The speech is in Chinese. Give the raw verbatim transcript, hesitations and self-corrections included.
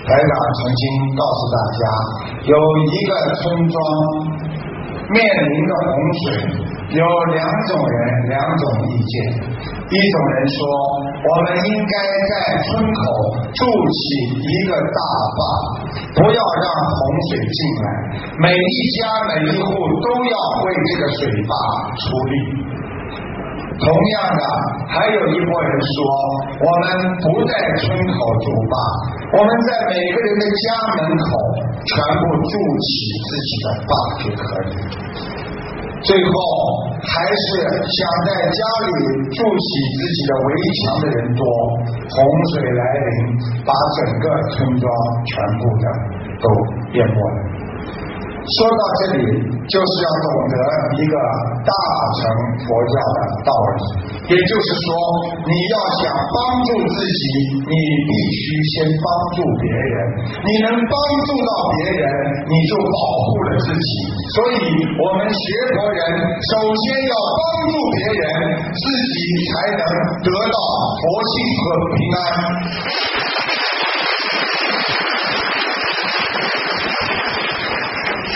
台长曾经告诉大家，有一个村庄面临着洪水，有两种人，两种意见。一种人说，我们应该在村口筑起一个大坝，不要让洪水进来，每一家每一户都要为这个水坝出力。同样的，还有一拨人说，我们不在村口筑坝，我们在每个人的家门口全部筑起自己的坝就可以。最后还是想在家里筑起自己的围墙的人多，洪水来临，把整个村庄全部的都淹没了。说到这里，就是要懂得一个大乘佛教的道理，也就是说，你要想帮助自己，你必须先帮助别人，你能帮助到别人，你就保护了自己。所以我们学佛人首先要帮助别人，自己才能得到佛性和平安。